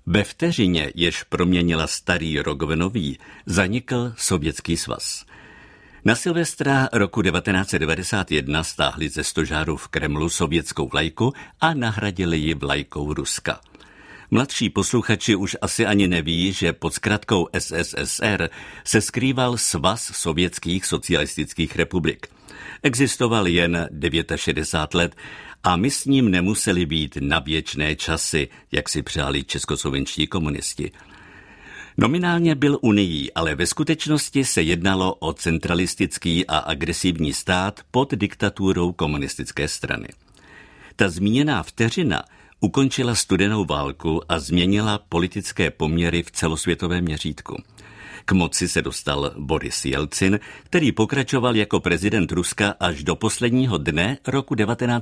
Ve vteřině, jež proměnila starý rok v nový, zanikl Sovětský svaz. Na Silvestra roku 1991 stáhli ze stožáru v Kremlu sovětskou vlajku a nahradili ji vlajkou Ruska. Mladší posluchači už asi ani neví, že pod zkratkou SSSR se skrýval Svaz sovětských socialistických republik. Existoval jen 69 let a my s ním nemuseli být na věčné časy, jak si přáli českoslovenští komunisti. Nominálně byl unií, ale ve skutečnosti se jednalo o centralistický a agresivní stát pod diktaturou komunistické strany. Ta zmíněná vteřina ukončila studenou válku a změnila politické poměry v celosvětovém měřítku. K moci se dostal Boris Jelcin, který pokračoval jako prezident Ruska až do posledního dne roku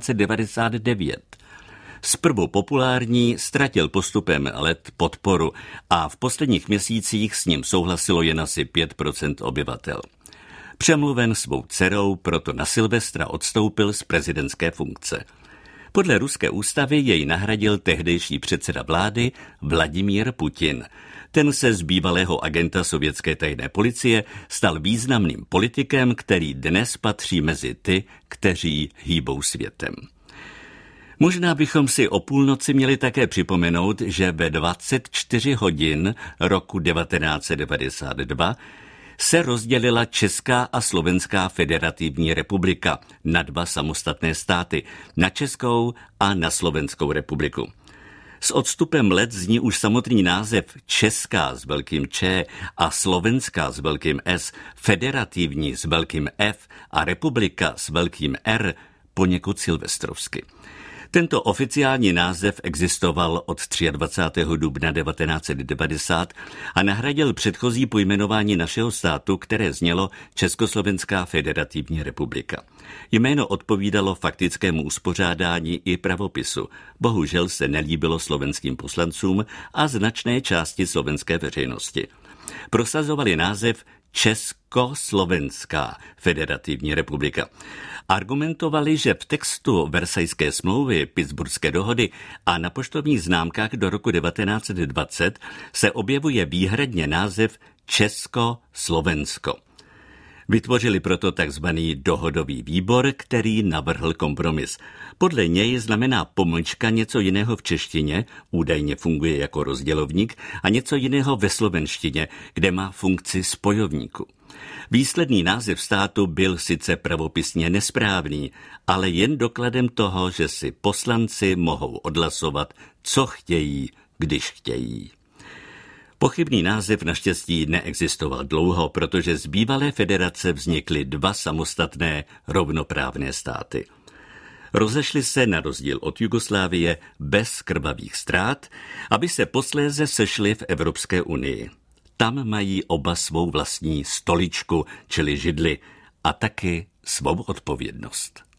1999. Zprvu populární, ztratil postupem let podporu a v posledních měsících s ním souhlasilo jen asi 5% obyvatel. Přemluven svou dcerou proto na Silvestra odstoupil z prezidentské funkce. Podle ruské ústavy jej nahradil tehdejší předseda vlády Vladimír Putin. Ten se z bývalého agenta sovětské tajné policie stal významným politikem, který dnes patří mezi ty, kteří hýbou světem. Možná bychom si o půlnoci měli také připomenout, že ve 24 hodin roku 1992 se rozdělila Česká a Slovenská federativní republika na dva samostatné státy, na Českou a na Slovenskou republiku. S odstupem let zní už samotný název Česká s velkým Č a Slovenská s velkým S, federativní s velkým F a republika s velkým R poněkud silvestrovsky. Tento oficiální název existoval od 23. dubna 1990 a nahradil předchozí pojmenování našeho státu, které znělo Československá federativní republika. Jméno odpovídalo faktickému uspořádání i pravopisu. Bohužel se nelíbilo slovenským poslancům a značné části slovenské veřejnosti. Prosazovali název Československá federativní republika. Argumentovali, že v textu Versajské smlouvy, Pittsburghské dohody a na poštovních známkách do roku 1920 se objevuje výhradně název Československo. Vytvořili proto takzvaný dohodový výbor, který navrhl kompromis. Podle něj znamená pomlčka něco jiného v češtině, údajně funguje jako rozdělovník, a něco jiného ve slovenštině, kde má funkci spojovníku. Výsledný název státu byl sice pravopisně nesprávný, ale jen dokladem toho, že si poslanci mohou odhlasovat, co chtějí, když chtějí. Pochybný název naštěstí neexistoval dlouho, protože z bývalé federace vznikly dva samostatné rovnoprávné státy. Rozešli se na rozdíl od Jugoslávie bez krvavých ztrát, aby se posléze sešli v Evropské unii. Tam mají oba svou vlastní stoličku, čili židli, a taky svou odpovědnost.